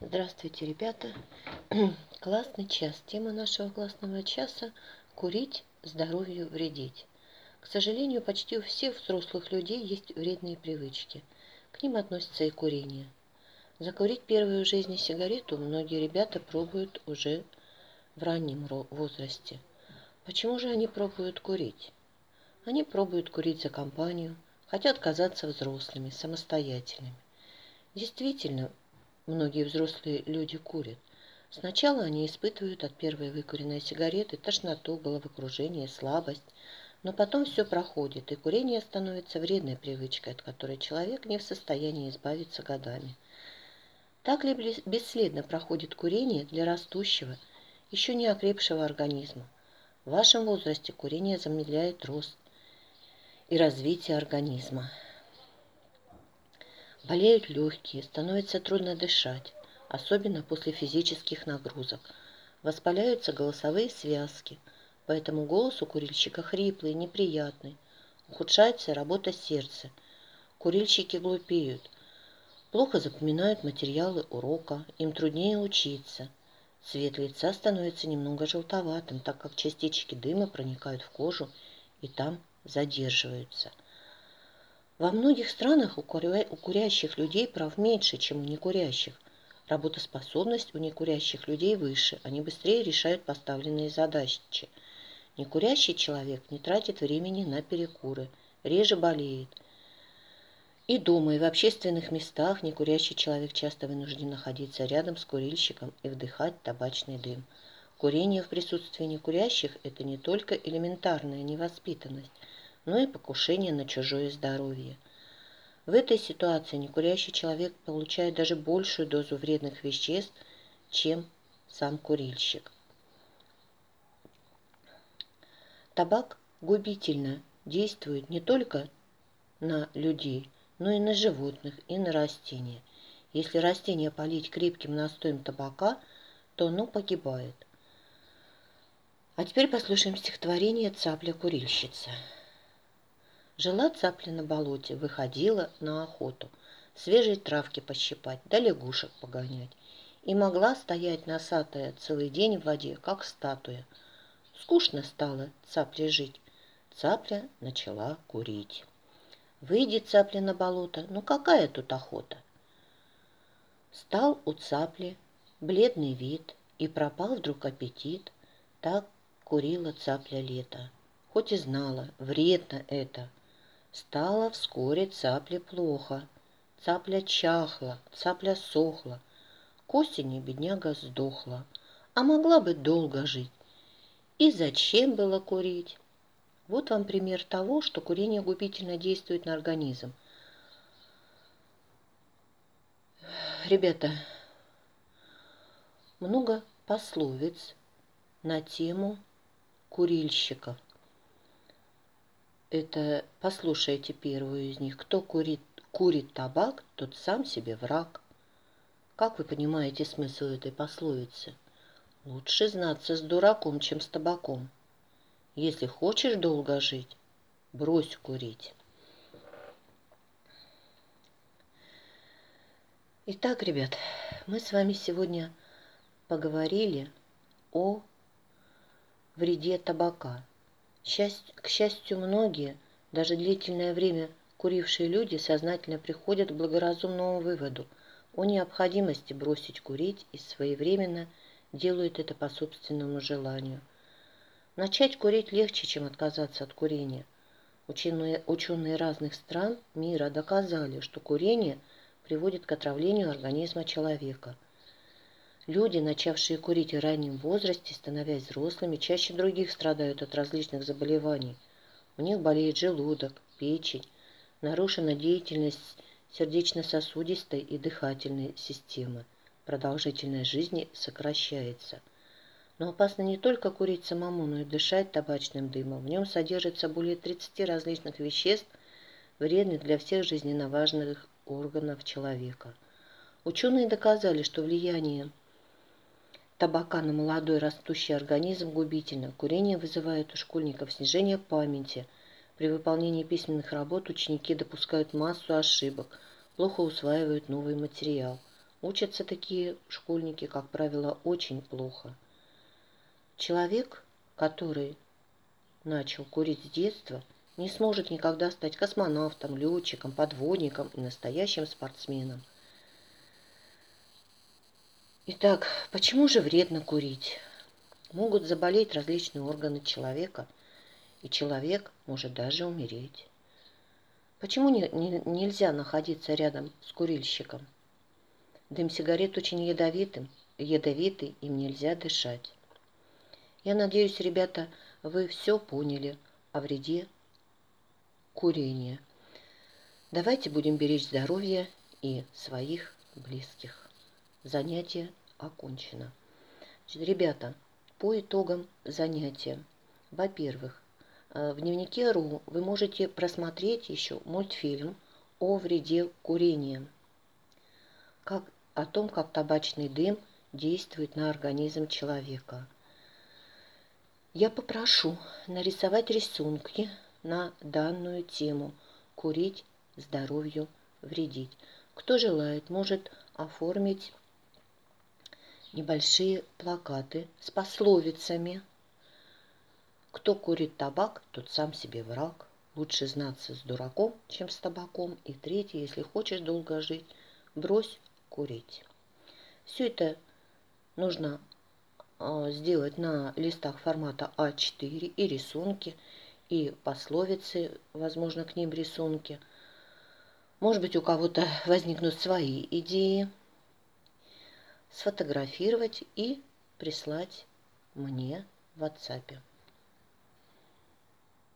Здравствуйте, ребята! Классный час. Тема нашего классного часа – курить, здоровью вредить. К сожалению, почти у всех взрослых людей есть вредные привычки. К ним относится и курение. Закурить первую в жизни сигарету многие ребята пробуют уже в раннем возрасте. Почему же они пробуют курить? Они пробуют курить за компанию, хотят казаться взрослыми, самостоятельными. Действительно, многие взрослые люди курят. Сначала они испытывают от первой выкуренной сигареты тошноту, головокружение, слабость, но потом все проходит, и курение становится вредной привычкой, от которой человек не в состоянии избавиться годами. Так ли бесследно проходит курение для растущего, еще не окрепшего организма? В вашем возрасте курение замедляет рост и развитие организма. Болеют легкие, становится трудно дышать, особенно после физических нагрузок. Воспаляются голосовые связки, поэтому голос у курильщика хриплый, неприятный. Ухудшается работа сердца. Курильщики глупеют, плохо запоминают материалы урока, им труднее учиться. Цвет лица становится немного желтоватым, так как частички дыма проникают в кожу и там задерживаются. Во многих странах у курящих людей прав меньше, чем у некурящих. Работоспособность у некурящих людей выше, они быстрее решают поставленные задачи. Некурящий человек не тратит времени на перекуры, реже болеет. И дома, и в общественных местах некурящий человек часто вынужден находиться рядом с курильщиком и вдыхать табачный дым. Курение в присутствии некурящих – это не только элементарная невоспитанность, но и покушение на чужое здоровье. В этой ситуации некурящий человек получает даже большую дозу вредных веществ, чем сам курильщик. Табак губительно действует не только на людей, но и на животных, и на растения. Если растение полить крепким настоем табака, то оно погибает. А теперь послушаем стихотворение «Цапля-курильщица». Жила цапля на болоте, выходила на охоту, свежей травки пощипать, да лягушек погонять. И могла стоять носатая целый день в воде, как статуя. Скучно стало цапле жить. Цапля начала курить. Выйдет цапля на болото, ну какая тут охота? Стал у цапли бледный вид, и пропал вдруг аппетит. Так курила цапля лето, хоть и знала, вредно это. Стало вскоре цапле плохо. Цапля чахла, цапля сохла. К осени бедняга сдохла, а могла бы долго жить. И зачем было курить? Вот вам пример того, что курение губительно действует на организм. Ребята, много пословиц на тему курильщиков. Это послушайте первую из них. Кто курит табак, тот сам себе враг. Как вы понимаете смысл этой пословицы? Лучше знаться с дураком, чем с табаком. Если хочешь долго жить, брось курить. Итак, ребят, мы с вами сегодня поговорили о вреде табака. К счастью, многие, даже длительное время курившие люди, сознательно приходят к благоразумному выводу о необходимости бросить курить и своевременно делают это по собственному желанию. Начать курить легче, чем отказаться от курения. Ученые разных стран мира доказали, что курение приводит к отравлению организма человека. Люди, начавшие курить в раннем возрасте, становясь взрослыми, чаще других страдают от различных заболеваний. У них болеет желудок, печень, нарушена деятельность сердечно-сосудистой и дыхательной системы. Продолжительность жизни сокращается. Но опасно не только курить самому, но и дышать табачным дымом. В нем содержится более 30 различных веществ, вредных для всех жизненно важных органов человека. Ученые доказали, что влияние табака на молодой растущий организм губительно. Курение вызывает у школьников снижение памяти. При выполнении письменных работ ученики допускают массу ошибок, плохо усваивают новый материал. Учатся такие школьники, как правило, очень плохо. Человек, который начал курить с детства, не сможет никогда стать космонавтом, летчиком, подводником и настоящим спортсменом. Итак, почему же вредно курить? Могут заболеть различные органы человека, и человек может даже умереть. Почему нельзя находиться рядом с курильщиком? Дым сигарет очень ядовитый, им нельзя дышать. Я надеюсь, ребята, вы все поняли о вреде курения. Давайте будем беречь здоровье и своих близких. Занятие окончено. Значит, ребята, по итогам занятия, во-первых, в дневнике РУ вы можете просмотреть еще мультфильм о вреде курения, о том, как табачный дым действует на организм человека. Я попрошу нарисовать рисунки на данную тему «Курить здоровью вредить». Кто желает, может оформить небольшие плакаты с пословицами. Кто курит табак, тот сам себе враг. Лучше знаться с дураком, чем с табаком. И третье, если хочешь долго жить, брось курить. Все это нужно сделать на листах формата А4 и рисунки, и пословицы, возможно, к ним рисунки. Может быть, у кого-то возникнут свои идеи. Сфотографировать и прислать мне в WhatsApp.